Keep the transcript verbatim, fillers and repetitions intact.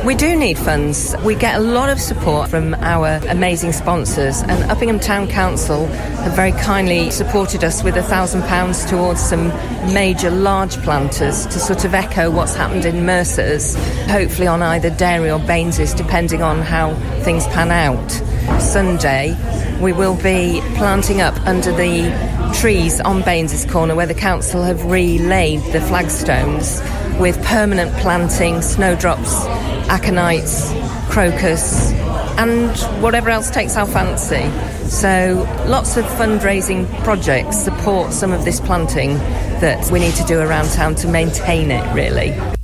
We do need funds. We get a lot of support from our amazing sponsors, and Uppingham Town Council have very kindly supported us with a thousand pounds towards some major large planters to sort of echo what's happened in Mercer's, hopefully on either Dairy or Baines's, depending on how things pan out. Sunday, we will be planting up under the trees on Baines's Corner where the council have relaid the flagstones with permanent planting, snowdrops, aconites, crocus, and whatever else takes our fancy. So lots of fundraising projects support some of this planting that we need to do around town to maintain it, really.